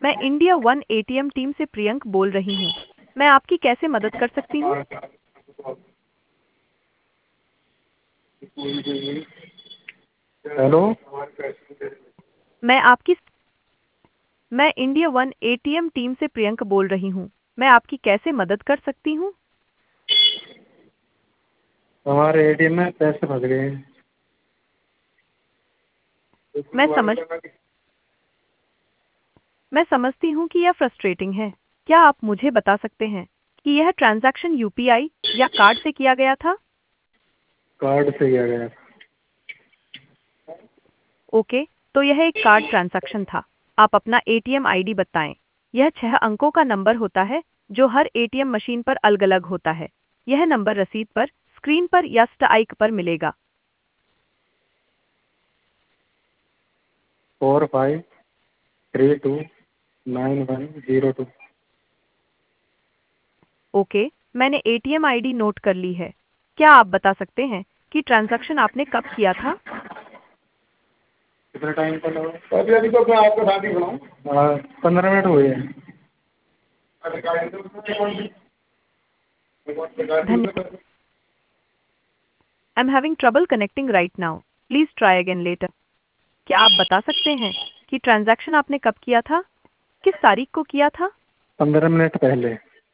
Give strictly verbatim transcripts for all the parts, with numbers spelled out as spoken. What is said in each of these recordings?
मैं India one ATM team से प्रियंक बोल रही हूँ। मैं आपकी कैसे मदद कर सकती हूँ? हेलो। मैं आपकी मैं इंडिया वन एटीएम टीम से प्रियंक बोल रही हूँ। मैं आपकी कैसे मदद कर सकती हूँ? हमारे एटीएम में पैसे फंस गए हैं। मैं समझ मैं समझती हूँ कि यह फ्रस्ट्रेटिंग है। क्या आप मुझे बता सकते हैं कि यह ट्रांजैक्शन यूपीआई या कार्ड से किया गया था? कार्ड से किया गया। ओके, तो यह एक कार्ड ट्रांजैक्शन था। आप अपना एटीएम आईडी बताएं। यह छह अंकों का नंबर होता है जो हर एटीएम मशीन पर अलग-अलग होता है। यह नंबर रसीद पर, स्क्रीन पर या स्टाइक पर मिलेगा। Four five three two nine one zero two. Okay, मैंने एटीएम आईडी नोट कर ली है। क्या आप बता सकते हैं कि ट्रांजैक्शन आपने कब किया था? कितना टाइम का लगा? अभी अभी तो मैं आपको शादी बनाऊँ। पंद्रह मिनट हुए हैं। धन्यवाद। I am having trouble connecting right now. Please try again later. क्या आप बता सकते हैं कि ट्रांजैक्शन आपने कब किया था? किस तारीख को किया था? पंद्रह मिनट पहले।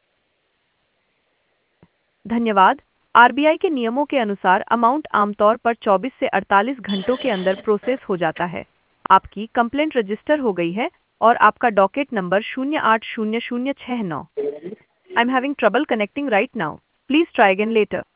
धन्यवाद। आरबीआई के नियमों के अनुसार अमाउंट आमतौर पर चौबीस से अड़तालीस घंटों के अंदर प्रोसेस हो जाता है। आपकी कंप्लेंट रजिस्टर हो गई है और आपका डॉकेट नंबर शून्य आठ शून्य शून्य छह नौ। I am having trouble connecting right now. Please try again letter.